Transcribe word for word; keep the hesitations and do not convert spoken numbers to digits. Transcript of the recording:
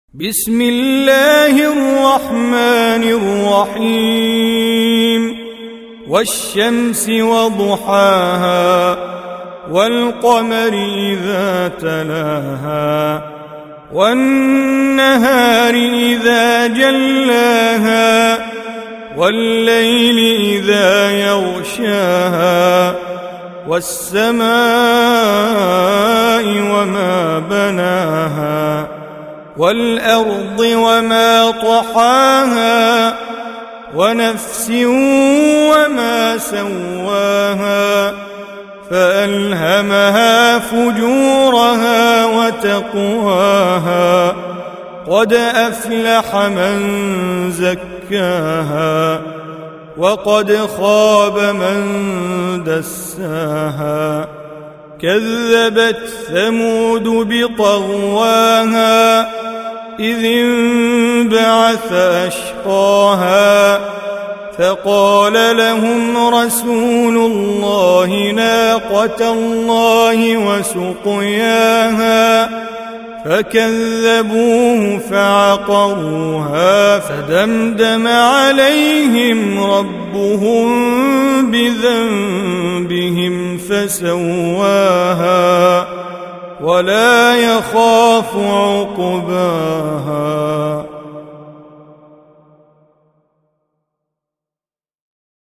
بسم الله الرحمن الرحيم والشمس وضحاها والقمر إذا تلاها والنهار إذا جلاها والليل إذا يغشاها والسماء وما بناها والأرض وما طحاها ونفس وما سواها فألهمها فجورها وتقواها قد أفلح من زكاها وقد خاب من دساها كذبت ثمود بطغواها إذ انبعث أشقاها فقال لهم رسول الله ناقة الله وسقياها فكذبوه فعقروها فدمدم عليهم ربهم بذنبهم فسواها ولا يخاف عقباها.